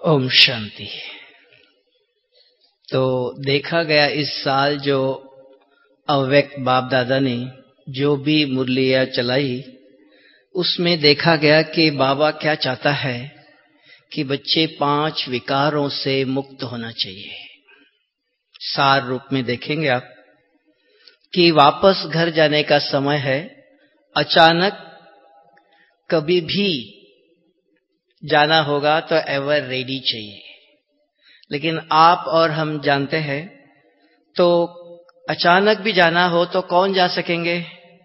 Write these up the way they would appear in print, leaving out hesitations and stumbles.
ओम शांति। तो देखा गया इस साल जो अव्यक्त बाप दादा ने जो भी मुरलियां चलाई, उसमें देखा गया कि बाबा क्या चाहता है कि बच्चे 5 विकारों से मुक्त होना चाहिए। सार रूप में देखेंगे आप कि वापस घर जाने का समय है। अचानक कभी भी जाना होगा तो एवर रेडी चाहिए। लेकिन आप और हम जानते हैं तो अचानक भी जाना हो तो कौन जा सकेंगे?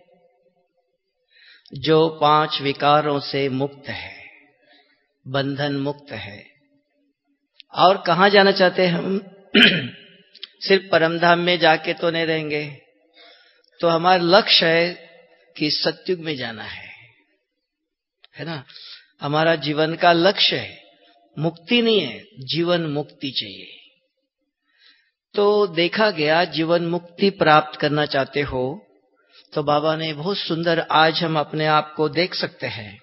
जो 5 विकारों से मुक्त है, बंधन मुक्त है। और कहां जाना चाहते हैं हम? सिर्फ परमधाम में जाके तो नहीं रहेंगे। तो हमारा लक्ष्य है कि सतयुग में जाना है ना। हमारा जीवन का लक्ष्य है, मुक्ति नहीं है, जीवन मुक्ति चाहिए। तो देखा गया जीवन मुक्ति प्राप्त करना चाहते हो तो बाबा ने बहुत सुंदर, आज हम अपने आप को देख सकते हैं।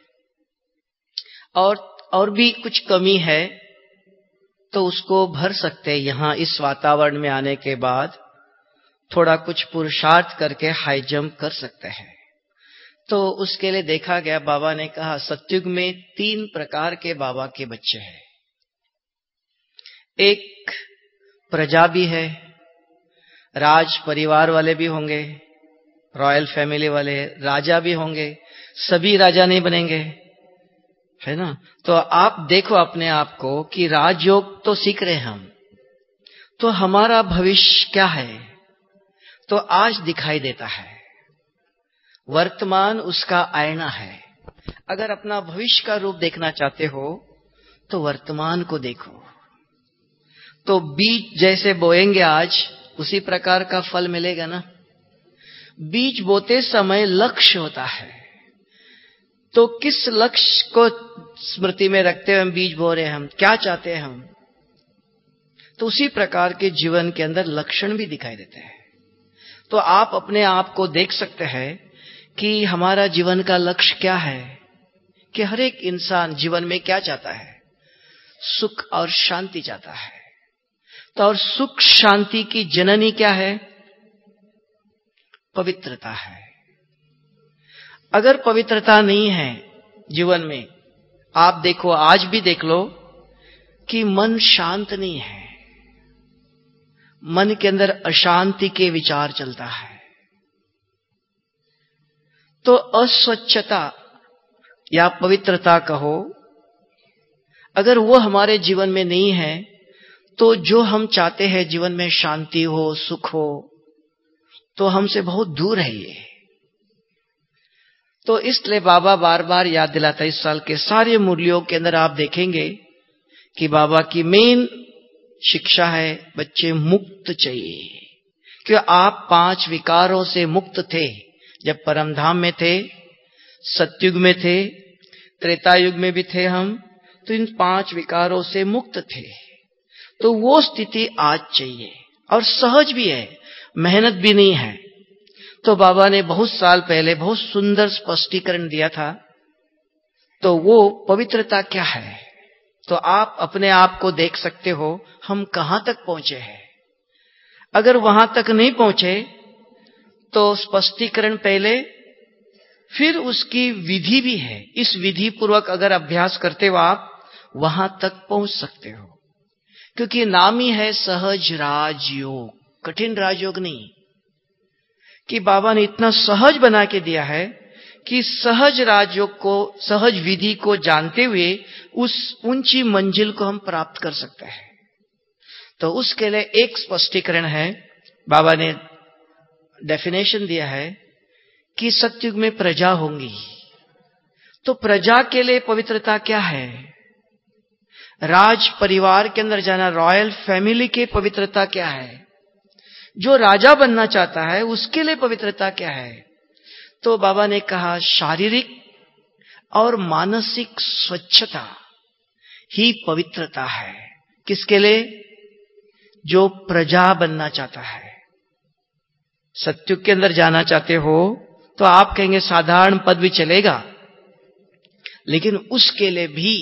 और भी कुछ कमी है तो उसको भर सकते हैं। यहाँ इस वातावरण में आने के बाद थोड़ा कुछ पुरुषार्थ करके हाई जंप कर सकते हैं। तो उसके लिए देखा गया, बाबा ने कहा सतयुग में 3 प्रकार के बाबा के बच्चे हैं। एक प्रजा भी है, राज परिवार वाले भी होंगे, रॉयल फैमिली वाले, राजा भी होंगे। सभी राजा नहीं बनेंगे, है ना। तो आप देखो अपने आप को कि राजयोग तो सीख रहे हम, तो हमारा भविष्य क्या है तो आज दिखाई देता है। वर्तमान उसका आईना है। अगर अपना भविष्य का रूप देखना चाहते हो तो वर्तमान को देखो। तो बीज जैसे बोएंगे आज, उसी प्रकार का फल मिलेगा ना। बीज बोते समय लक्ष्य होता है, तो किस लक्ष्य को स्मृति में रखते हुए हम बीज बो रहे हैं, हम क्या चाहते हैं हम। तो उसी प्रकार के जीवन के अंदर लक्षण भी दिखाई देते हैं। तो आप अपने आप को देख सकते हैं कि हमारा जीवन का लक्ष्य क्या है, कि हर एक इंसान जीवन में क्या चाहता है? सुख और शांति चाहता है। तो और सुख शांति की जननी क्या है? पवित्रता है। अगर पवित्रता नहीं है जीवन में, आप देखो, आज भी देख लो कि मन शांत नहीं है, मन के अंदर अशांति के विचार चलता है। तो अस्वच्छता या पवित्रता कहो, अगर वो हमारे जीवन में नहीं है तो जो हम चाहते हैं जीवन में शांति हो, सुख हो, तो हमसे बहुत दूर है ये। तो इसलिए बाबा बार बार याद दिलाता है। इस साल के सारे मुरलियों के अंदर आप देखेंगे कि बाबा की मेन शिक्षा है बच्चे मुक्त चाहिए। क्यों? आप 5 विकारों से मुक्त थे जब परमधाम में थे, सतयुग में थे, त्रेता युग में भी थे हम, तो इन 5 विकारों से मुक्त थे। तो वो स्थिति आज चाहिए, और सहज भी है, मेहनत भी नहीं है। तो बाबा ने बहुत साल पहले बहुत सुंदर स्पष्टीकरण दिया था। तो वो पवित्रता क्या है, तो आप अपने आप को देख सकते हो हम कहां तक पहुंचे हैं। अगर वहां तक नहीं पहुंचे तो स्पष्टीकरण पहले, फिर उसकी विधि भी है। इस विधि पूर्वक अगर अभ्यास करते हो आप वहां तक पहुंच सकते हो। क्योंकि नाम ही है सहज राजयोग, कठिन राजयोग नहीं। कि बाबा ने इतना सहज बना के दिया है कि सहज राजयोग को, सहज विधि को जानते हुए उस ऊंची मंजिल को हम प्राप्त कर सकते हैं। तो उसके लिए एक स्पष्टीकरण है, बाबा ने डेफिनेशन दिया है कि सतयुग में प्रजा होंगी। तो प्रजा के लिए पवित्रता क्या है? राज परिवार के अंदर जाना, रॉयल फैमिली के पवित्रता क्या है? जो राजा बनना चाहता है उसके लिए पवित्रता क्या है? तो बाबा ने कहा शारीरिक और मानसिक स्वच्छता ही पवित्रता है। किसके लिए? जो प्रजा बनना चाहता है, सतयुग के अंदर जाना चाहते हो तो आप कहेंगे साधारण पद भी चलेगा, लेकिन उसके लिए भी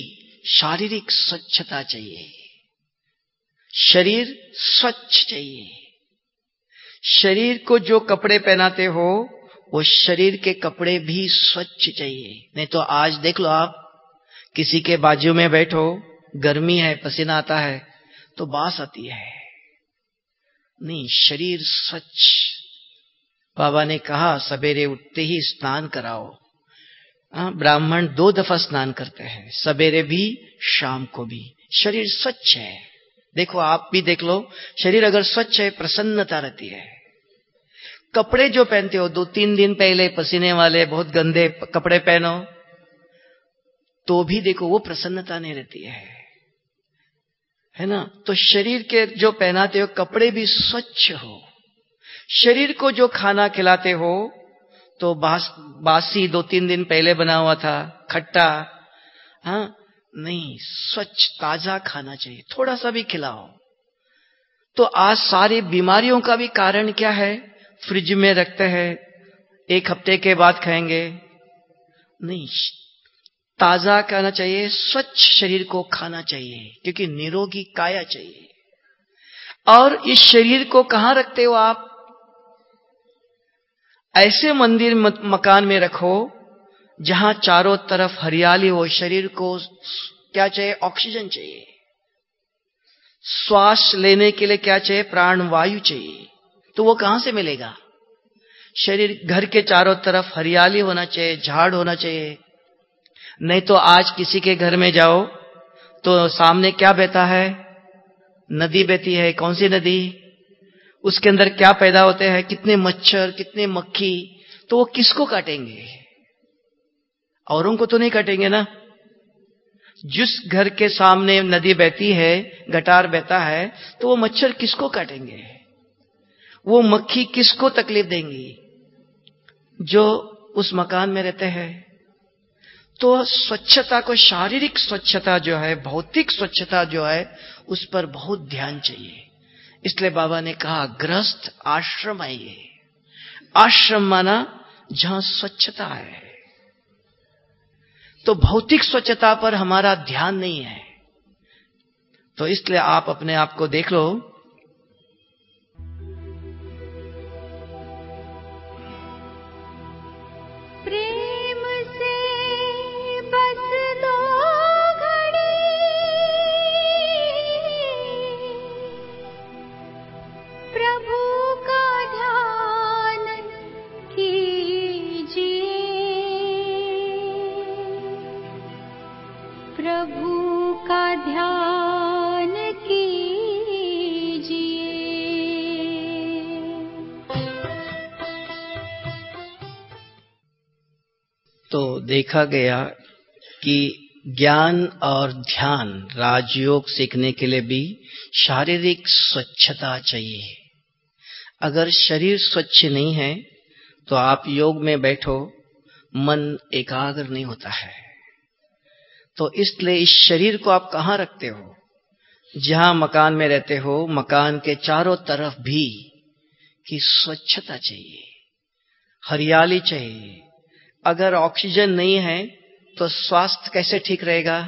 शारीरिक स्वच्छता चाहिए, शरीर स्वच्छ चाहिए। शरीर को जो कपड़े पहनाते हो वो शरीर के कपड़े भी स्वच्छ चाहिए। नहीं तो आज देख लो, आप किसी के बाजू में बैठो, गर्मी है, पसीना आता है तो बास आती है। नहीं, शरीर स्वच्छ। बाबा ने कहा सवेरे उठते ही स्नान कराओ। ब्राह्मण 2 दफा स्नान करते हैं, सवेरे भी शाम को भी। शरीर स्वच्छ है। देखो, आप भी देख लो, शरीर अगर स्वच्छ है प्रसन्नता रहती है। कपड़े जो पहनते हो 2-3 दिन पहले पसीने वाले बहुत गंदे कपड़े पहनो तो भी देखो वो प्रसन्नता नहीं रहती है ना। तो शरीर के जो पहनाते हो कपड़े भी स्वच्छ हो। शरीर को जो खाना खिलाते हो तो बासी 2-3 दिन पहले बना हुआ था, खट्टा, नहीं, स्वच्छ ताजा खाना चाहिए। थोड़ा सा भी खिलाओ। तो आज सारी बीमारियों का भी कारण क्या है? फ्रिज में रखते हैं, 1 हफ्ते के बाद खाएंगे। नहीं, ताजा खाना चाहिए, स्वच्छ शरीर को खाना चाहिए, क्योंकि निरोगी काया चाहिए। और इस शरीर को कहां रखते हो आप? ऐसे मंदिर मकान में रखो जहां चारों तरफ हरियाली हो। शरीर को क्या चाहिए? ऑक्सीजन चाहिए। श्वास लेने के लिए क्या चाहिए? प्राण वायु चाहिए। तो वो कहां से मिलेगा? शरीर, घर के चारों तरफ हरियाली होना चाहिए, झाड़ होना चाहिए। नहीं तो आज किसी के घर में जाओ तो सामने क्या बहता है? नदी बहती है। कौन सी नदी? उसके अंदर क्या पैदा होते हैं? कितने मच्छर, कितने मक्खी। तो वो किसको काटेंगे? औरों को तो नहीं काटेंगे ना। जिस घर के सामने नदी बहती है, गटार बहता है, तो वो मच्छर किसको काटेंगे? वो मक्खी किसको तकलीफ देंगी? जो उस मकान में रहते हैं। तो स्वच्छता को, शारीरिक स्वच्छता जो है, भौतिक स्वच्छता जो है, उस पर बहुत ध्यान चाहिए। इसलिए बाबा ने कहा गृहस्थ आश्रम आइए। आश्रम माना जहां स्वच्छता है। तो भौतिक स्वच्छता पर हमारा ध्यान नहीं है। तो इसलिए आप अपने आप को देख लो। प्रेम से बस 2 घड़ी प्रभु का ध्यान कीजिए, प्रभु का ध्यान कीजिए। तो देखा गया कि ज्ञान और ध्यान, राजयोग सीखने के लिए भी शारीरिक स्वच्छता चाहिए। अगर शरीर स्वच्छ नहीं है तो आप योग में बैठो, मन एकाग्र नहीं होता है। तो इसलिए इस शरीर को आप कहां रखते हो? जहां मकान में रहते हो, मकान के चारों तरफ भी की स्वच्छता चाहिए, हरियाली चाहिए। अगर ऑक्सीजन नहीं है तो स्वास्थ्य कैसे ठीक रहेगा?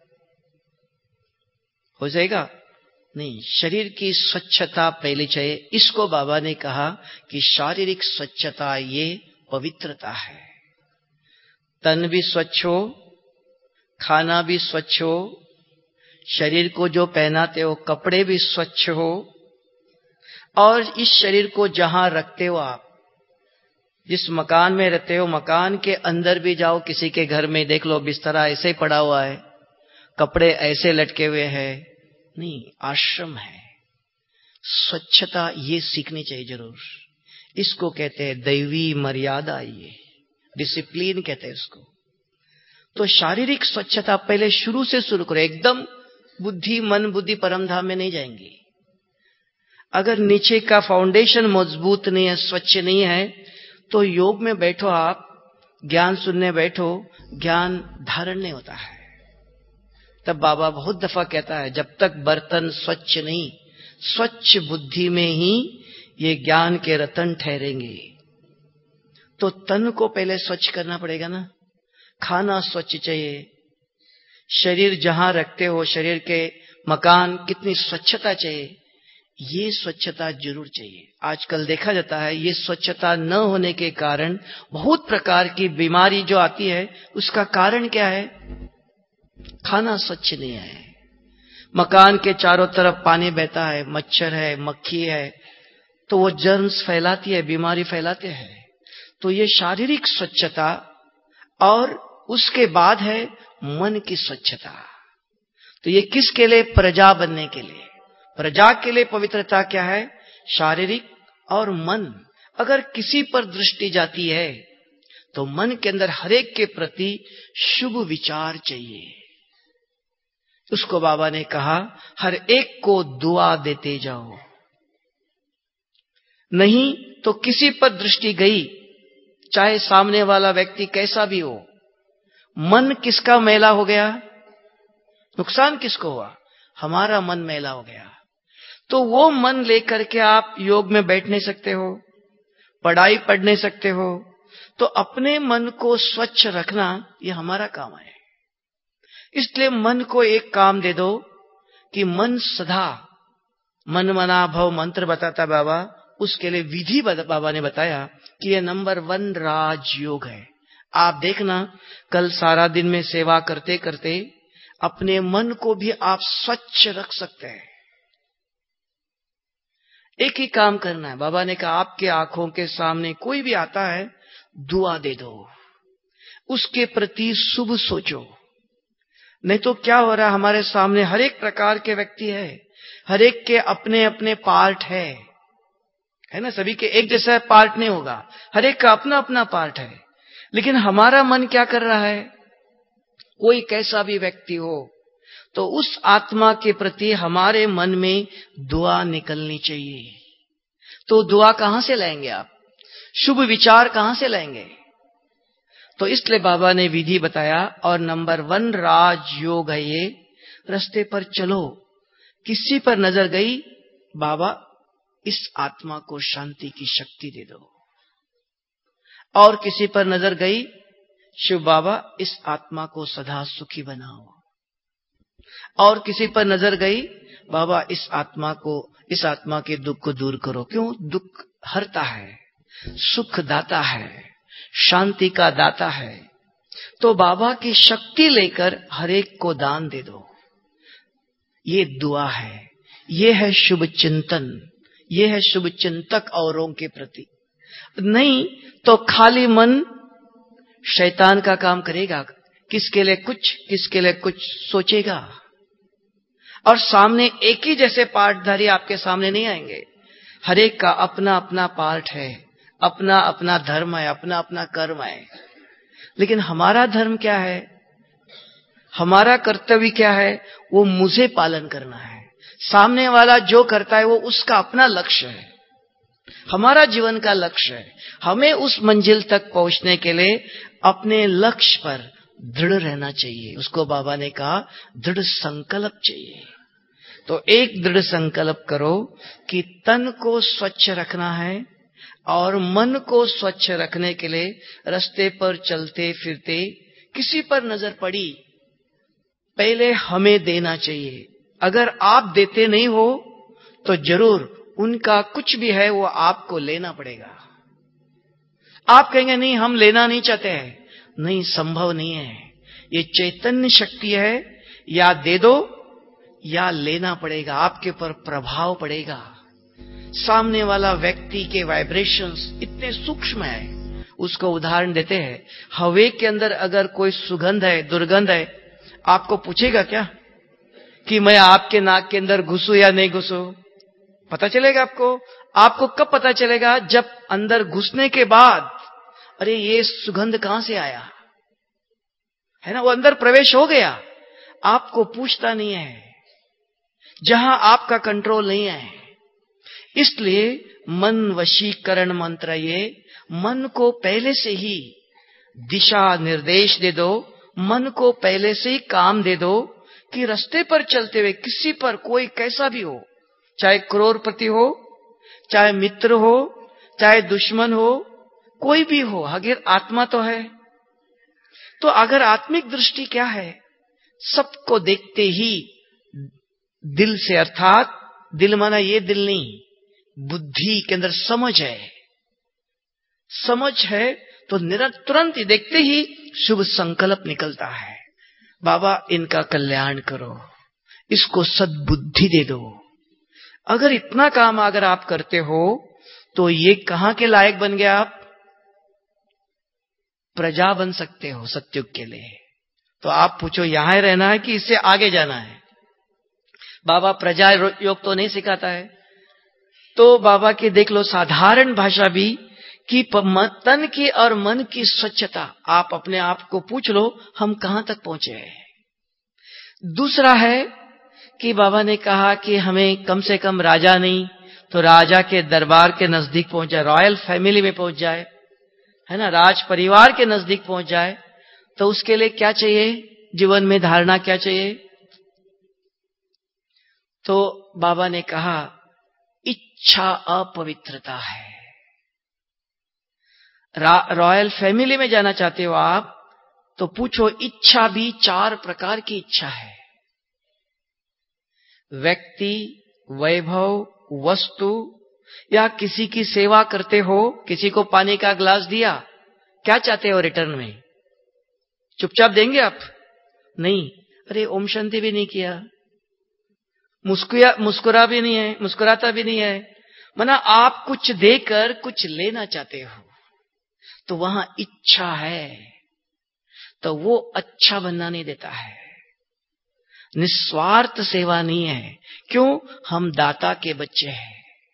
हो जाएगा? नहीं, शरीर की स्वच्छता पहले चाहिए। इसको बाबा ने कहा कि शारीरिक स्वच्छता ये पवित्रता है। तन भी स्वच्छ हो, खाना भी स्वच्छ हो, शरीर को जो पहनाते हो कपड़े भी स्वच्छ हो, और इस शरीर को जहां रखते हो आप, जिस मकान में रहते हो, मकान के अंदर भी जाओ, किसी के घर में देख लो बिस्तरा ऐसे ही पड़ा हुआ है, कपड़े ऐसे लटके हुए हैं। नहीं, आश्रम है। स्वच्छता ये सीखनी चाहिए जरूर। इसको कहते हैं दैवी मर्यादा, ये डिसिप्लिन कहते हैं इसको। तो शारीरिक स्वच्छता पहले शुरू से शुरू करो। एकदम बुद्धि, मन बुद्धि परम धाम में नहीं जाएंगे। अगर नीचे का फाउंडेशन मजबूत नहीं है, स्वच्छ नहीं है, तो योग में बैठो आप, ज्ञान सुनने बैठो, ज्ञान धारण नहीं होता है। तब बाबा बहुत दफा कहता है जब तक बर्तन स्वच्छ नहीं, स्वच्छ बुद्धि में ही ये ज्ञान के रतन ठहरेंगे। तो तन को पहले स्वच्छ करना पड़ेगा ना। खाना स्वच्छ चाहिए, शरीर जहां रखते हो, शरीर के मकान, कितनी स्वच्छता चाहिए, ये स्वच्छता जरूर चाहिए। आजकल देखा जाता है ये स्वच्छता न होने के कारण बहुत प्रकार की बीमारी जो आती है, उसका कारण क्या है? खाना स्वच्छ नहीं है, मकान के चारों तरफ पानी बहता है, मच्छर है, मक्खी है, तो वो जर्म्स फैलाती है, बीमारी फैलाते हैं। तो ये शारीरिक स्वच्छता, और उसके बाद है मन की स्वच्छता। तो ये किसके लिए? प्रजा बनने के लिए। प्रजा के लिए पवित्रता क्या है? शारीरिक और मन। अगर किसी पर दृष्टि जाती है तो मन के अंदर हरेक के प्रति शुभ विचार चाहिए। उसको बाबा ने कहा हर एक को दुआ देते जाओ। नहीं तो किसी पर दृष्टि गई, चाहे सामने वाला व्यक्ति कैसा भी हो, मन किसका मैला हो गया? नुकसान किसको हुआ? हमारा मन मैला हो गया। तो वो मन लेकर के आप योग में बैठ नहीं सकते हो, पढ़ाई पढ़ नहीं सकते हो। तो अपने मन को स्वच्छ रखना ये हमारा काम है। इसलिए मन को एक काम दे दो कि मन सदा, मन मना भव मंत्र बताता बाबा, उसके लिए विधि बाबा ने बताया कि ये नंबर 1 राजयोग है। आप देखना कल सारा दिन में सेवा करते करते अपने मन को भी आप स्वच्छ रख सकते हैं। एक ही काम करना है। बाबा ने कहा आपके आंखों के सामने कोई भी आता है, दुआ दे दो, उसके प्रति शुभ सोचो। नहीं तो क्या हो रहा है, हमारे सामने हर एक प्रकार के व्यक्ति है, हर एक के अपने अपने पार्ट है ना? सभी के एक जैसा पार्ट नहीं होगा, हर एक का अपना अपना पार्ट है। लेकिन हमारा मन क्या कर रहा है? कोई कैसा भी व्यक्ति हो तो उस आत्मा के प्रति हमारे मन में दुआ निकलनी चाहिए। तो दुआ कहां से लाएंगे आप? शुभ विचार कहां से लाएंगे? तो इसलिए बाबा ने विधि बताया, और नंबर 1 राजयोग है ये। रास्ते पर चलो, किसी पर नजर गई, बाबा इस आत्मा को शांति की शक्ति दे दो। और किसी पर नजर गई, शिव बाबा इस आत्मा को सदा सुखी बनाओ। और किसी पर नजर गई, बाबा इस आत्मा के दुख को दूर करो। क्यों? दुख हरता है, सुख दाता है, शांति का दाता है। तो बाबा की शक्ति लेकर हर एक को दान दे दो। ये दुआ है, ये है शुभ चिंतन, ये है शुभ चिंतक औरों के प्रति। नहीं तो खाली मन शैतान का काम करेगा, किसके लिए कुछ सोचेगा। और सामने एक ही जैसे पार्टधारी आपके सामने नहीं आएंगे, हर एक का अपना अपना पार्ट है, अपना अपना धर्म है, अपना अपना कर्म है। लेकिन हमारा धर्म क्या है, हमारा कर्तव्य क्या है? वो मुझे पालन करना है। सामने वाला जो करता है वो उसका अपना लक्ष्य है, हमारा जीवन का लक्ष्य है। हमें उस मंजिल तक पहुंचने के लिए अपने लक्ष्य पर दृढ़ रहना चाहिए। उसको बाबा ने कहा दृढ़ संकल्प चाहिए। तो एक दृढ़ संकल्प करो कि तन को स्वच्छ रखना है, और मन को स्वच्छ रखने के लिए रास्ते पर चलते फिरते किसी पर नजर पड़ी, पहले हमें देना चाहिए। अगर आप देते नहीं हो तो जरूर उनका कुछ भी है वो आपको लेना पड़ेगा। आप कहेंगे नहीं हम लेना नहीं चाहते हैं, नहीं, संभव नहीं है। ये चैतन्य शक्ति है, या दे दो या लेना पड़ेगा, आपके पर प्रभाव पड़ेगा। सामने वाला व्यक्ति के वाइब्रेशंस इतने सूक्ष्म है। उसको उदाहरण देते हैं, हवा के अंदर अगर कोई सुगंध है, दुर्गंध है, आपको पूछेगा क्या कि मैं आपके नाक के अंदर घुसूं या नहीं घुसूं? पता चलेगा आपको? आपको कब पता चलेगा? जब अंदर घुसने के बाद, अरे ये सुगंध कहां से आया, है ना? वो अंदर प्रवेश हो गया, आपको पूछता नहीं है, जहां आपका कंट्रोल नहीं है। इसलिए मन वशीकरण मंत्र, ये मन को पहले से ही दिशा निर्देश दे दो, मन को पहले से ही काम दे दो कि रास्ते पर चलते हुए किसी पर, कोई कैसा भी हो, चाहे करोड़पति हो, चाहे मित्र हो, चाहे दुश्मन हो, कोई भी हो, अगर आत्मा तो है। तो अगर आत्मिक दृष्टि क्या है? सबको देखते ही दिल से, अर्थात दिल माना ये दिल नहीं, बुद्धि के अंदर समझ है, समझ है तो तुरंत ही देखते ही शुभ संकल्प निकलता है, बाबा इनका कल्याण करो, इसको सद्बुद्धि दे दो। अगर इतना काम अगर आप करते हो तो ये कहां के लायक बन गए आप? प्रजा बन सकते हो सतयुग के लिए। तो आप पूछो यहां रहना है कि इससे आगे जाना है? बाबा प्रजा योग तो नहीं सिखाता है। तो बाबा की देख लो साधारण भाषा भी कि तन की और मन की स्वच्छता, आप अपने आप को पूछ लो हम कहां तक पहुंचे हैं। दूसरा है कि बाबा ने कहा कि हमें कम से कम राजा नहीं तो राजा के दरबार के नजदीक पहुंच जाए, रॉयल फैमिली में पहुंच जाए, है ना, राज परिवार के नजदीक पहुंच जाए। तो उसके लिए क्या चाहिए? जीवन में धारणा क्या चाहिए? तो बाबा ने कहा इच्छा अपवित्रता है। रॉयल फैमिली में जाना चाहते हो आप तो पूछो, इच्छा भी 4 प्रकार की इच्छा है। व्यक्ति, वैभव, वस्तु, या किसी की सेवा करते हो, किसी को पानी का ग्लास दिया, क्या चाहते हो रिटर्न में? चुपचाप देंगे आप? नहीं, अरे ओम शांति भी नहीं किया, मुस्कुरा भी नहीं है, मुस्कुराता भी नहीं है, माना आप कुछ देकर कुछ लेना चाहते हो, तो वहां इच्छा है, तो वो अच्छा बनना नहीं देता है, निस्वार्थ सेवा नहीं है। क्यों? हम दाता के बच्चे हैं।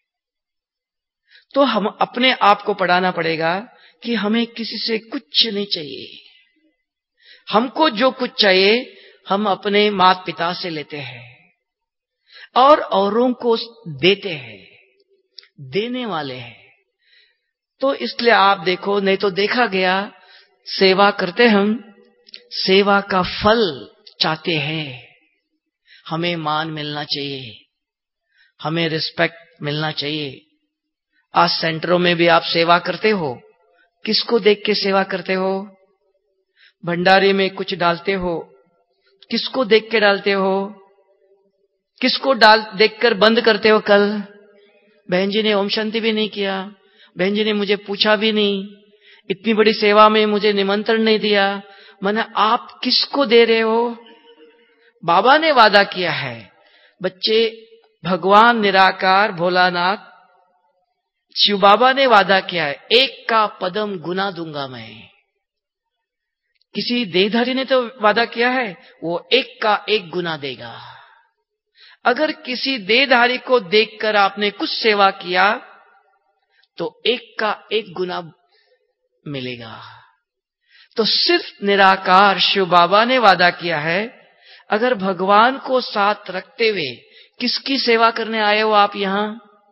तो हम अपने आप को पढ़ाना पड़ेगा कि हमें किसी से कुछ नहीं चाहिए। हमको जो कुछ चाहिए हम अपने माता पिता से लेते हैं और औरों को देते हैं, देने वाले हैं। तो इसलिए आप देखो, नहीं तो देखा गया सेवा करते हम, सेवा का फल चाहते हैं, हमें मान मिलना चाहिए, हमें रिस्पेक्ट मिलना चाहिए। आज सेंटरों में भी आप सेवा करते हो, किसको देख के सेवा करते हो? भंडारे में कुछ डालते हो, किसको देख के डालते हो? किसको देखकर बंद करते हो? कल बहन जी ने ओम शांति भी नहीं किया, बहन जी ने मुझे पूछा भी नहीं, इतनी बड़ी सेवा में मुझे निमंत्रण नहीं दिया। माने आप किसको दे रहे हो? बाबा ने वादा किया है, बच्चे, भगवान निराकार भोलानाथ शिव बाबा ने वादा किया है, 1 का पदम गुना दूंगा मैं। किसी देहधारी ने तो वादा किया है, वो 1 का 1 गुना देगा। अगर किसी देहधारी को देखकर आपने कुछ सेवा किया तो 1 का 1 गुना मिलेगा। तो सिर्फ निराकार शिव बाबा ने वादा किया है, अगर भगवान को साथ रखते हुए किसकी सेवा करने आए हो आप यहां?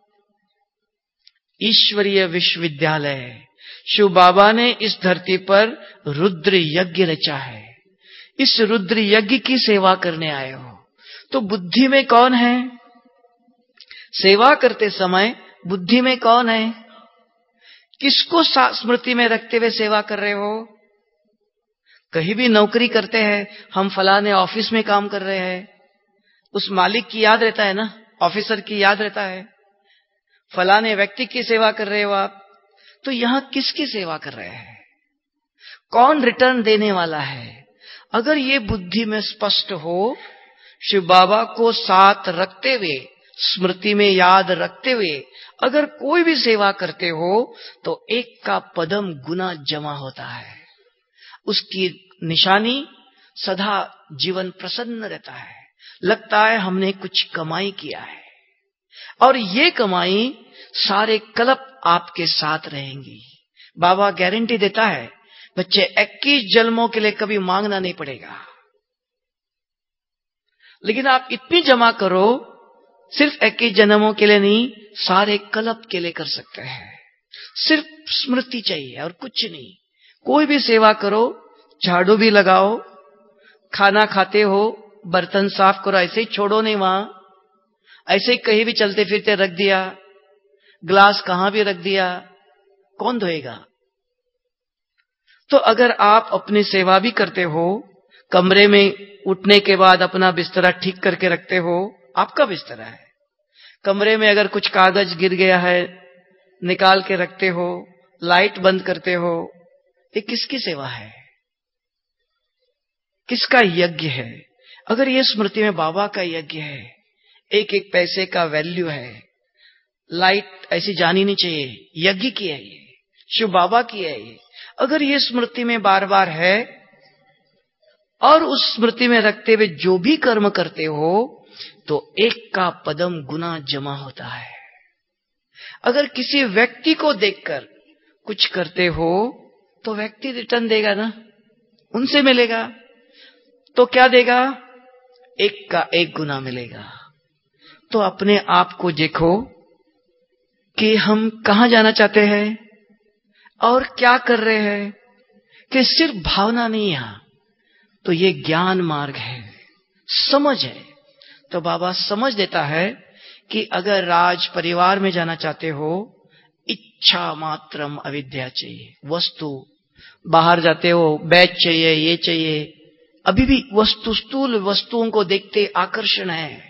ईश्वरीय विश्वविद्यालय, शिव बाबा ने इस धरती पर रुद्र यज्ञ रचा है, इस रुद्र यज्ञ की सेवा करने आए हो। तो बुद्धि में कौन है? सेवा करते समय बुद्धि में कौन है? किसको स्मृति में रखते हुए सेवा कर रहे हो? कहीं भी नौकरी करते हैं, हम फलाने ऑफिस में काम कर रहे हैं, उस मालिक की याद रहता है ना, ऑफिसर की याद रहता है, फलाने व्यक्ति की सेवा कर रहे हो आप। तो यहां किसकी सेवा कर रहे हैं? कौन रिटर्न देने वाला है? अगर ये बुद्धि में स्पष्ट हो, शिव बाबा को साथ रखते हुए, स्मृति में याद रखते हुए अगर कोई भी सेवा करते हो तो 1 का पदम गुना जमा होता है। उसकी निशानी सदा जीवन प्रसन्न रहता है, लगता है हमने कुछ कमाई किया है, और ये कमाई सारे कल्प आपके साथ रहेंगी। बाबा गारंटी देता है, बच्चे 21 जन्मों के लिए कभी मांगना नहीं पड़ेगा। लेकिन आप इतनी जमा करो, सिर्फ 21 जन्मों के लिए नहीं, सारे कल्प के लिए कर सकते हैं। सिर्फ स्मृति चाहिए और कुछ नहीं। कोई भी सेवा करो, झाड़ू भी लगाओ, खाना खाते हो, बर्तन साफ करो, ऐसे ही छोड़ो नहीं वहां, ऐसे ही कहीं भी चलते फिरते रख दिया, ग्लास कहां भी रख दिया, कौन धोएगा? तो अगर आप अपनी सेवा भी करते हो, कमरे में उठने के बाद अपना बिस्तरा ठीक करके रखते हो, आपका बिस्तरा है। कमरे में अगर कुछ कागज गिर गया है, निकाल के रखते हो, लाइट बंद करते हो, ये किसकी सेवा है? किसका यज्ञ है? अगर ये स्मृति में बाबा का यज्ञ है, एक एक पैसे का वैल्यू है, लाइट ऐसी जानी नहीं चाहिए, यज्ञ की है ये, शिव बाबा की है ये। अगर ये स्मृति में बार बार है और उस स्मृति में रखते हुए जो भी कर्म करते हो, तो एक का पदम गुना जमा होता है। अगर किसी व्यक्ति को देखकर कुछ करते हो तो व्यक्ति रिटर्न देगा ना, उनसे मिलेगा, तो क्या देगा? एक का एक गुना मिलेगा। तो अपने आप को देखो कि हम कहां जाना चाहते हैं और क्या कर रहे हैं, कि सिर्फ भावना नहीं है, तो ये ज्ञान मार्ग है, समझ है। तो बाबा समझ देता है कि अगर राज परिवार में जाना चाहते हो, इच्छा मात्रम अविद्या चाहिए। वस्तु, बाहर जाते हो, बैच चाहिए, ये चाहिए, अभी भी वस्तु, स्थूल वस्तुओं को देखते आकर्षण है।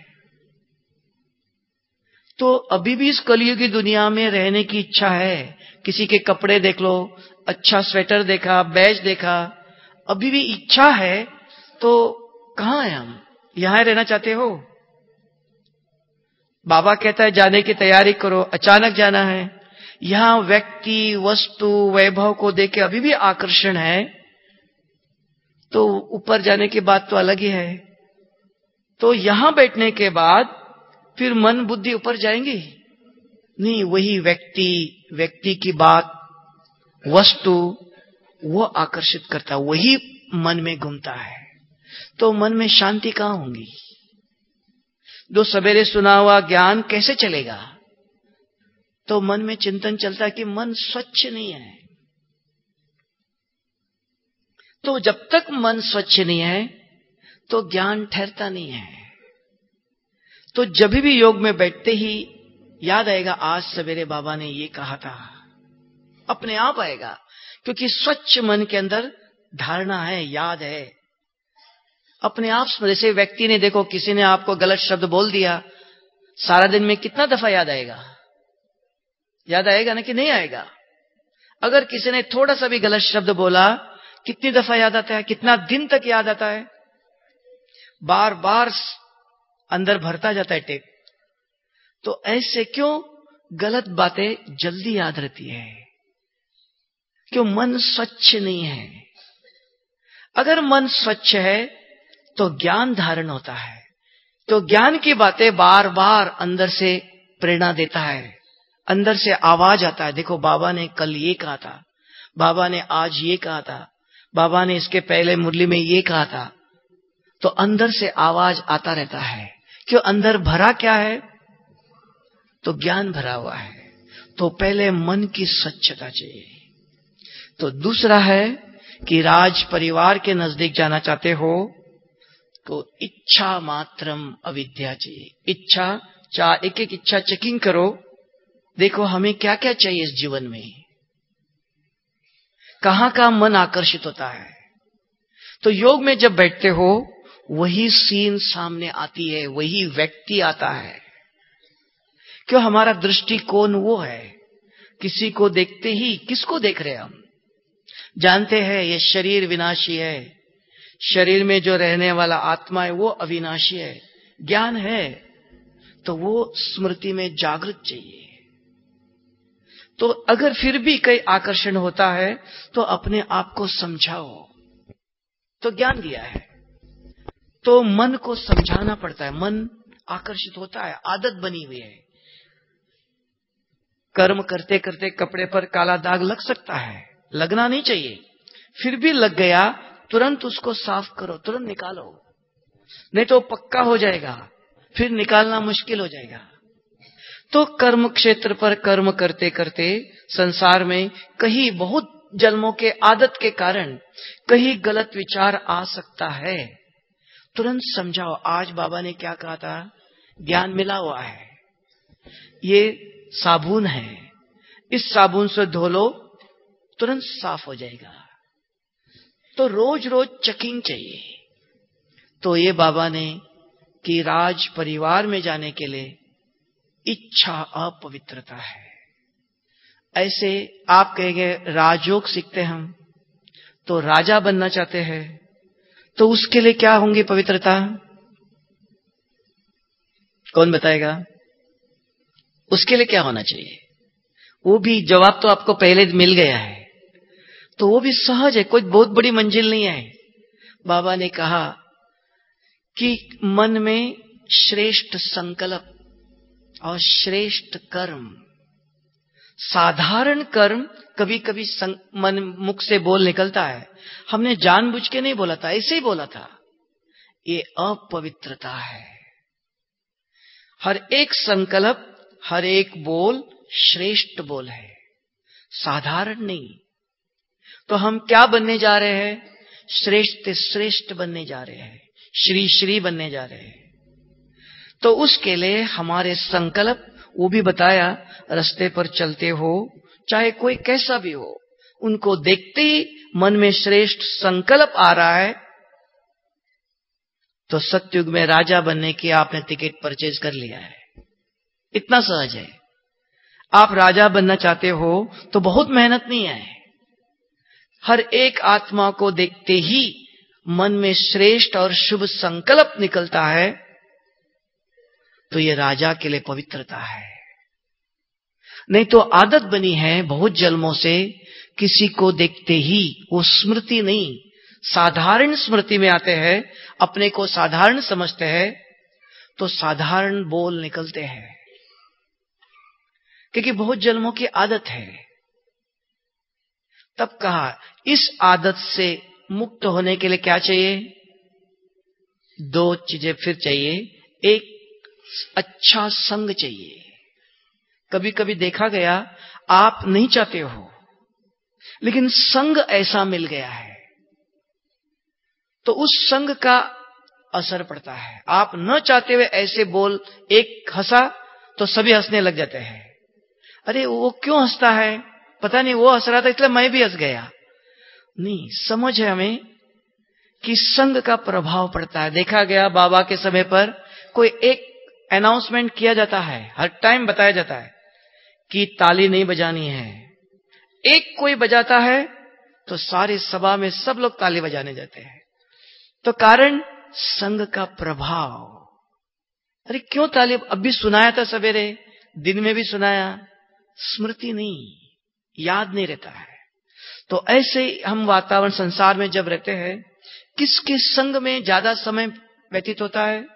तो अभी भी इस कलियुगी दुनिया में रहने की इच्छा है। किसी के कपड़े देख लो, अच्छा स्वेटर देखा, बैच देखा, अभी भी इच्छा है। तो कहां है हम? यहां रहना चाहते हो? बाबा कहता है जाने की तैयारी करो, अचानक जाना है। यहां व्यक्ति, वस्तु, वैभव को देख के अभी भी आकर्षण है, तो ऊपर जाने की बात तो अलग ही है। तो यहां बैठने के बाद फिर मन बुद्धि ऊपर जाएंगी नहीं, वही व्यक्ति की बात, वस्तु, वो आकर्षित करता, वही मन में घूमता है। तो मन में शांति कहां होगी? जो सवेरे सुना हुआ ज्ञान कैसे चलेगा? तो मन में चिंतन चलता कि मन स्वच्छ नहीं है। तो जब तक मन स्वच्छ नहीं है तो ज्ञान ठहरता नहीं है। तो जब भी योग में बैठते ही याद आएगा, आज सवेरे बाबा ने ये कहा था, अपने आप आएगा, क्योंकि स्वच्छ मन के अंदर धारणा है, याद है, अपने आप। जैसे व्यक्ति ने, देखो किसी ने आपको गलत शब्द बोल दिया, सारा दिन में कितना दफा याद आएगा? याद आएगा ना कि नहीं आएगा? अगर किसी ने थोड़ा सा भी गलत शब्द बोला, कितनी दफा याद आता है? कितना दिन तक याद आता है? बार बार अंदर भरता जाता है टेप। तो ऐसे क्यों? गलत बातें जल्दी याद रहती है, क्यों? मन स्वच्छ नहीं है। अगर मन स्वच्छ है तो ज्ञान धारण होता है, तो ज्ञान की बातें बार बार अंदर से प्रेरणा देता है, अंदर से आवाज आता है। देखो बाबा ने कल ये कहा था, बाबा ने आज ये कहा था, बाबा ने इसके पहले मुरली में ये कहा था। तो अंदर से आवाज आता रहता है। क्यों? अंदर भरा क्या है? तो ज्ञान भरा हुआ है। तो पहले मन की स्वच्छता चाहिए। तो दूसरा है कि राज परिवार के नजदीक जाना चाहते हो तो इच्छा मात्रम अविद्या चाहिए। इच्छा, एक एक इच्छा चेकिंग करो, देखो हमें क्या क्या चाहिए इस जीवन में, कहां का मन आकर्षित होता है। तो योग में जब बैठते हो वही सीन सामने आती है, वही व्यक्ति आता है। क्यों? हमारा दृष्टिकोण वो है। किसी को देखते ही, किसको देख रहे हैं हम? जानते हैं ये शरीर विनाशी है, शरीर में जो रहने वाला आत्मा है वो अविनाशी है। ज्ञान है तो वो स्मृति में जागृत चाहिए। तो अगर फिर भी कई आकर्षण होता है तो अपने आप को समझाओ। तो ज्ञान दिया है तो मन को समझाना पड़ता है। मन आकर्षित होता है, आदत बनी हुई है। कर्म करते करते कपड़े पर काला दाग लग सकता है, लगना नहीं चाहिए। फिर भी लग गया, तुरंत उसको साफ करो, तुरंत निकालो, नहीं तो पक्का हो जाएगा, फिर निकालना मुश्किल हो जाएगा। तो कर्म क्षेत्र पर कर्म करते करते संसार में कहीं बहुत जन्मों के आदत के कारण कहीं गलत विचार आ सकता है। तुरंत समझाओ, आज बाबा ने क्या कहा था, ज्ञान मिला हुआ है, ये साबुन है, इस साबुन से धो लो, तुरंत साफ हो जाएगा। तो रोज रोज चेकिंग चाहिए। तो ये बाबा ने कि राज परिवार में जाने के लिए इच्छा अपवित्रता है। ऐसे आप कहेंगे राजयोग सीखते हम तो राजा बनना चाहते हैं, तो उसके लिए क्या होंगी पवित्रता? कौन बताएगा? उसके लिए क्या होना चाहिए? वो भी जवाब तो आपको पहले मिल गया है, तो वो भी सहज है, कोई बहुत बड़ी मंजिल नहीं है। बाबा ने कहा कि मन में श्रेष्ठ संकल्प और श्रेष्ठ कर्म। साधारण कर्म कभी कभी मन मुख से बोल निकलता है, हमने जानबूझ के नहीं बोला था, ऐसे ही बोला था, ये अपवित्रता है। हर एक संकल्प, हर एक बोल श्रेष्ठ बोल है, साधारण नहीं। तो हम क्या बनने जा रहे हैं? श्रेष्ठ श्रेष्ठ बनने जा रहे हैं, श्री श्री बनने जा रहे हैं। तो उसके लिए हमारे संकल्प, वो भी बताया, रास्ते पर चलते हो चाहे कोई कैसा भी हो, उनको देखते ही मन में श्रेष्ठ संकल्प आ रहा है, तो सतयुग में राजा बनने की आपने टिकट परचेज कर लिया है। इतना सहज है। आप राजा बनना चाहते हो तो बहुत मेहनत नहीं है। हर एक आत्मा को देखते ही मन में श्रेष्ठ और शुभ संकल्प निकलता है, तो ये राजा के लिए पवित्रता है। नहीं तो आदत बनी है बहुत जन्मों से, किसी को देखते ही वो स्मृति नहीं, साधारण स्मृति में आते हैं, अपने को साधारण समझते हैं, तो साधारण बोल निकलते हैं, क्योंकि बहुत जन्मों की आदत है। तब कहा इस आदत से मुक्त होने के लिए क्या चाहिए? दो चीजें फिर चाहिए। एक, अच्छा संग चाहिए। कभी कभी देखा गया आप नहीं चाहते हो, लेकिन संग ऐसा मिल गया है, तो उस संग का असर पड़ता है। आप न चाहते हुए ऐसे बोल, एक हंसा तो सभी हंसने लग जाते हैं। अरे वो क्यों हंसता है? पता नहीं, वो हंस रहा था इसलिए मैं भी हंस गया। नहीं, समझ है हमें कि संग का प्रभाव पड़ता है। देखा गया बाबा के समय पर कोई एक अनाउंसमेंट किया जाता है, हर टाइम बताया जाता है कि ताली नहीं बजानी है। एक कोई बजाता है तो सारी सभा में सब लोग ताली बजाने जाते हैं। तो कारण संग का प्रभाव। अरे क्यों ताली? अभी सुनाया था सवेरे, दिन में भी सुनाया, स्मृति नहीं, याद नहीं रहता है। तो ऐसे हम वातावरण संसार में जब रहते हैं, किसके संग में ज्यादा समय व्यतीत होता है?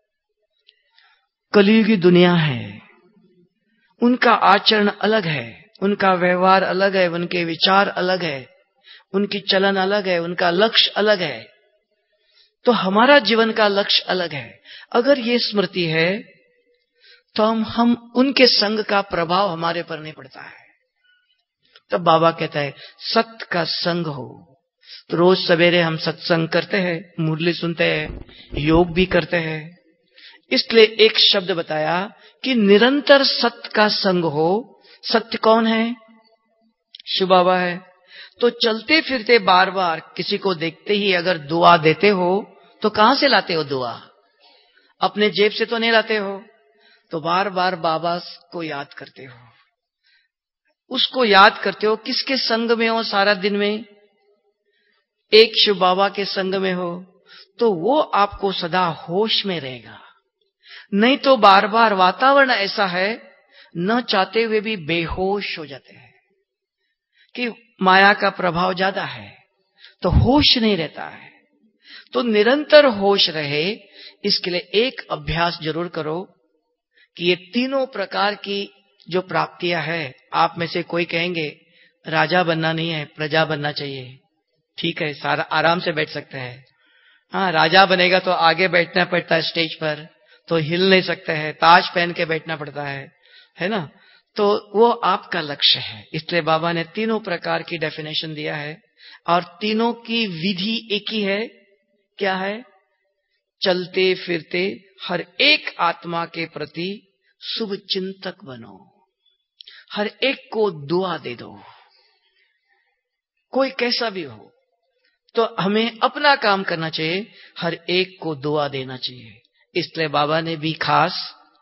कलयुगी दुनिया है, उनका आचरण अलग है, उनका व्यवहार अलग है, उनके विचार अलग है, उनकी चलन अलग है, उनका लक्ष्य अलग है। तो हमारा जीवन का लक्ष्य अलग है। अगर ये स्मृति है तो हम उनके संग का प्रभाव हमारे पर नहीं पड़ता है। तब बाबा कहता है सत्य का संग हो। तो रोज सवेरे हम सत्संग करते हैं, मुरली सुनते हैं, योग भी करते हैं। इसलिए एक शब्द बताया कि निरंतर सत्य का संग हो। सत्य कौन है? शिव बाबा है। तो चलते फिरते बार बार किसी को देखते ही अगर दुआ देते हो तो कहां से लाते हो दुआ? अपने जेब से तो नहीं लाते हो। तो बार बार बाबा को याद करते हो, उसको याद करते हो। किसके संग में हो सारा दिन में? एक शिव बाबा के संग में हो तो वो आपको सदा होश में रहेगा। नहीं तो बार बार वातावरण ऐसा है, न चाहते हुए भी बेहोश हो जाते हैं कि माया का प्रभाव ज्यादा है, तो होश नहीं रहता है। तो निरंतर होश रहे, इसके लिए एक अभ्यास जरूर करो कि ये तीनों प्रकार की जो प्राप्तियां है, आप में से कोई कहेंगे राजा बनना नहीं है, प्रजा बनना चाहिए। ठीक है, सारा आराम से बैठ सकते हैं। हाँ, राजा बनेगा तो आगे बैठना पड़ता है, स्टेज पर तो हिल नहीं सकते हैं, ताज पहन के बैठना पड़ता है ना? तो वो आपका लक्ष्य है। इसलिए बाबा ने तीनों प्रकार की डेफिनेशन दिया है, और तीनों की विधि एक ही है। क्या है? चलते फिरते हर एक आत्मा के प्रति शुभ चिंतक बनो, हर एक को दुआ दे दो, कोई कैसा भी हो। तो हमें अपना काम करना चाहिए, हर एक को दुआ देना चाहिए। इसलिए बाबा ने भी खास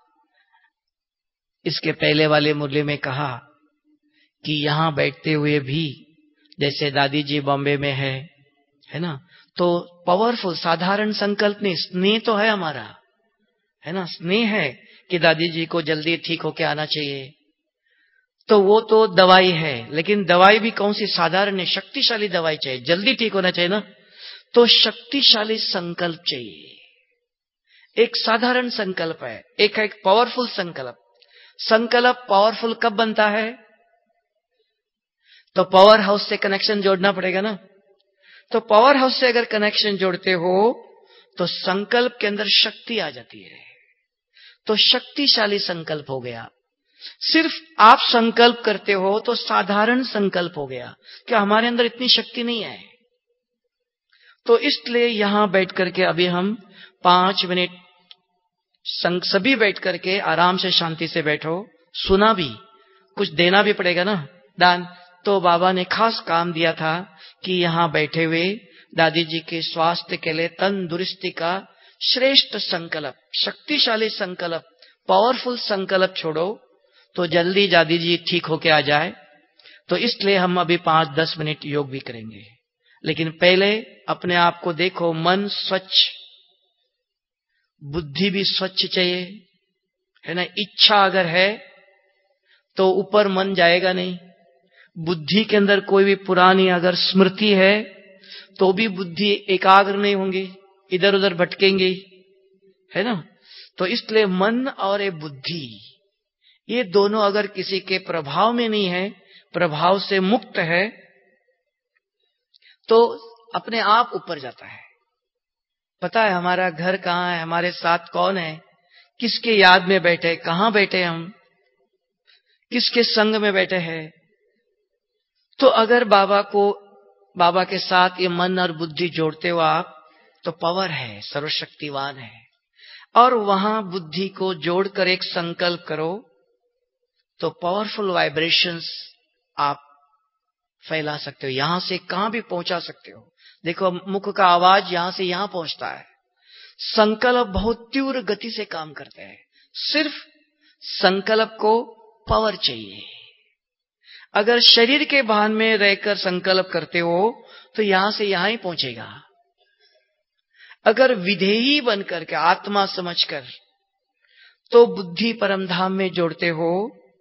इसके पहले वाले मुरली में कहा कि यहां बैठते हुए भी, जैसे दादी जी बॉम्बे में है ना, तो पावरफुल साधारण संकल्प नहीं, स्नेह तो है हमारा, है ना, स्नेह है कि दादी जी को जल्दी ठीक होके आना चाहिए, तो वो तो दवाई है, लेकिन दवाई भी कौन सी साधारण है, शक्तिशाली दवाई चाहिए, जल्दी ठीक होना चाहिए ना, तो शक्तिशाली संकल्प चाहिए। एक साधारण संकल्प है, एक है एक पावरफुल संकल्प। संकल्प पावरफुल कब बनता है? तो पावर हाउस से कनेक्शन जोड़ना पड़ेगा ना। तो पावर हाउस से अगर कनेक्शन जोड़ते हो तो संकल्प के अंदर शक्ति आ जाती है, तो शक्तिशाली संकल्प हो गया। सिर्फ आप संकल्प करते हो तो साधारण संकल्प हो गया, क्या हमारे अंदर इतनी शक्ति नहीं है। तो इसलिए यहां बैठ करके अभी हम 5 मिनट सभी बैठ करके आराम से शांति से बैठो, सुना भी, कुछ देना भी पड़ेगा ना दान। तो बाबा ने खास काम दिया था कि यहां बैठे हुए दादी जी के स्वास्थ्य के लिए तंदुरुस्ती का श्रेष्ठ संकल्प, शक्तिशाली संकल्प, पावरफुल संकल्प छोड़ो तो जल्दी दादी जी ठीक होके आ जाए। तो इसलिए हम अभी 5-10 मिनट योग भी करेंगे, लेकिन पहले अपने आप को देखो, मन स्वच्छ, बुद्धि भी स्वच्छ चाहिए, है ना। इच्छा अगर है तो ऊपर मन जाएगा नहीं, बुद्धि के अंदर कोई भी पुरानी अगर स्मृति है तो भी बुद्धि एकाग्र नहीं होंगी, इधर उधर भटकेंगी, है ना। तो इसलिए मन और ये बुद्धि, ये दोनों अगर किसी के प्रभाव में नहीं है, प्रभाव से मुक्त है, तो अपने आप ऊपर जाता है। पता है हमारा घर कहाँ है, हमारे साथ कौन है, किसके याद में बैठे, कहां बैठे हम, किसके संग में बैठे हैं। तो अगर बाबा के साथ ये मन और बुद्धि जोड़ते हो आप, तो पावर है, सर्वशक्तिवान है। और वहां बुद्धि को जोड़कर एक संकल्प करो तो पावरफुल वाइब्रेशंस आप फैला सकते हो, यहां से कहां भी पहुंचा सकते हो। देखो मुख का आवाज यहां से यहां पहुंचता है। संकल्प बहुत तीव्र गति से काम करते हैं, सिर्फ संकल्प को पावर चाहिए। अगर शरीर के भान में रहकर संकल्प करते हो तो यहां से यहां ही पहुंचेगा। अगर विधेयी बनकर के आत्मा समझकर तो बुद्धि परमधाम में जोड़ते हो,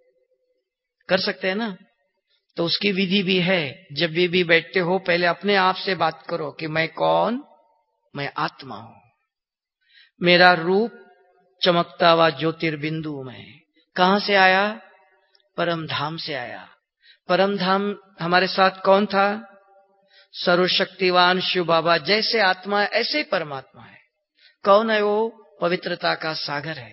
कर सकते हैं ना। तो उसकी विधि भी है। जब भी बैठते हो पहले अपने आप से बात करो कि मैं कौन, मैं आत्मा हूं, मेरा रूप चमकता हुआ ज्योतिर्बिंदु में कहां से आया, परम धाम से आया। परम धाम हमारे साथ कौन था, सर्वशक्तिवान शिव बाबा। जैसे आत्मा है ऐसे ही परमात्मा है। कौन है वो, पवित्रता का सागर है।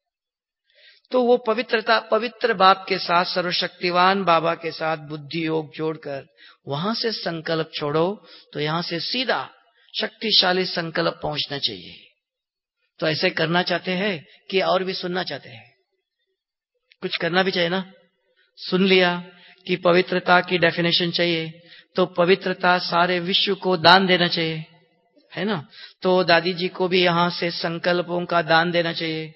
तो वो पवित्रता, पवित्र बाप के साथ, सर्वशक्तिवान बाबा के साथ बुद्धि योग जोड़कर वहां से संकल्प छोड़ो तो यहां से सीधा शक्तिशाली संकल्प पहुंचना चाहिए। तो ऐसे करना चाहते हैं कि और भी सुनना चाहते हैं, कुछ करना भी चाहिए ना। सुन लिया कि पवित्रता की डेफिनेशन चाहिए, तो पवित्रता सारे विश्व को दान देना चाहिए, है ना। तो दादी जी को भी यहां से संकल्पों का दान देना चाहिए।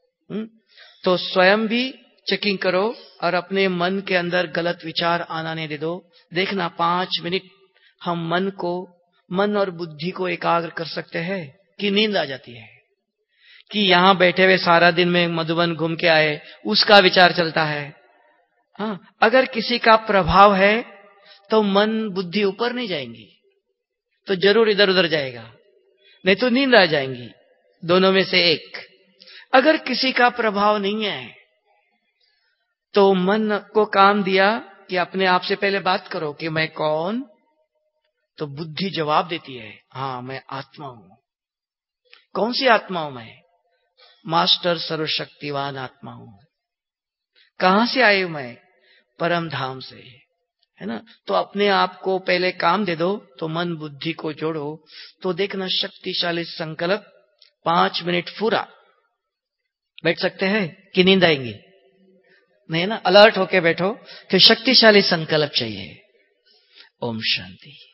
तो स्वयं भी चेकिंग करो और अपने मन के अंदर गलत विचार आना नहीं दे दो। देखना 5 मिनट हम मन और बुद्धि को एकाग्र कर सकते हैं कि नींद आ जाती है, कि यहां बैठे हुए सारा दिन में मधुबन घूम के आए उसका विचार चलता है। हाँ, अगर किसी का प्रभाव है तो मन बुद्धि ऊपर नहीं जाएंगी, तो जरूर इधर उधर जाएगा, नहीं तो नींद आ जाएंगी, दोनों में से एक। अगर किसी का प्रभाव नहीं है तो मन को काम दिया कि अपने आप से पहले बात करो कि मैं कौन, तो बुद्धि जवाब देती है, हाँ मैं आत्मा हूं। कौन सी आत्मा हूं मैं, मास्टर सर्वशक्तिवान आत्मा हूं। कहां से आए मैं, परम धाम से, है ना। तो अपने आप को पहले काम दे दो, तो मन बुद्धि को जोड़ो, तो देखना शक्तिशाली संकल्प 5 मिनट पूरा बैठ सकते हैं कि नींद आएंगी नहीं ना। अलर्ट होके बैठो कि शक्तिशाली संकल्प चाहिए। ओम शांति।